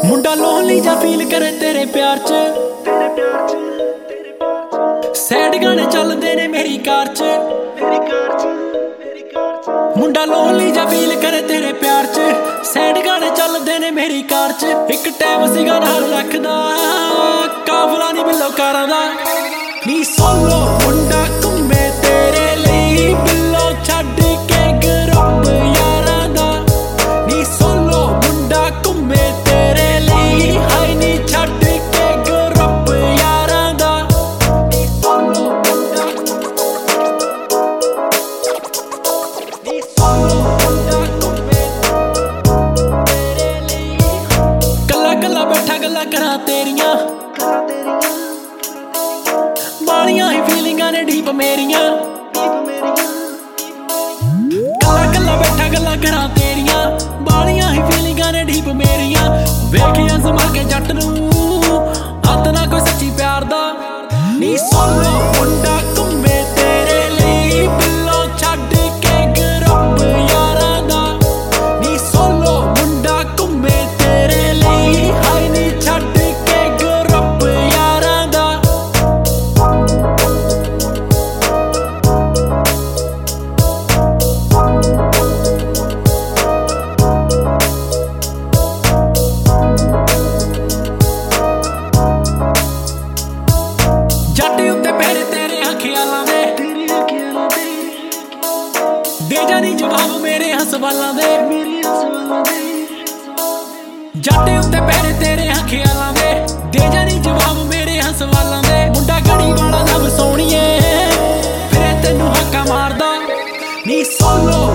मुंडा lonely जा feel करे तेरे प्यार च, सैड गाने चलदे ने मेरी कार च। मुंडा लोनली जा फील करे तेरे प्यार च, सैड गाने चलदे ने मेरी कार च। एक टाइम सीगा नाल रखदा काफला नी बिल्लो कारां दा, नी सोलो मुंडा घुम्मे तेरे लई बिल्लो छड्ड के ग्रुप यारां दा। नी सोलो मुंडा घुम्मे तेरे लई हाय नी छड्ड के ग्रुप यारां दा। नी सोलो मुंडा, नी सोलो मुंडा घुम्मे तेरे लई। कल्ला कल्ला बैठा गल्लां करां तेरियां, बालियां ही फीलिंगां ने डीप मेरियां। कल्ला कल्ला बैठा गल्लां करां तेरियां, बालियां ही फीलिंगां ने डीप मेरियां। वेखिया समा के जट नूं हत्थ ना कोई सच्ची प्यार दा, नी सोलो मुंडा घुम्मे तेरे लई बिल्लो छड्ड के ग्रुप यारां दा। नी सोलो मुंडा घुम्मे तेरे लई हाय नी छड्ड के ग्रुप यारां दा। जट उत्ते पैरे तेरे ख्यालां दे, दे जानी जवाब मेरे हसवालां दे। जट उत्ते पैरे तेरे ख्यालां दे, दे जानी जवाब मेरे हसवालां दे। मुंडा घड़ी वाला नव सोहणिए फिरे तैनूं हक्का मारदा, नी सोलो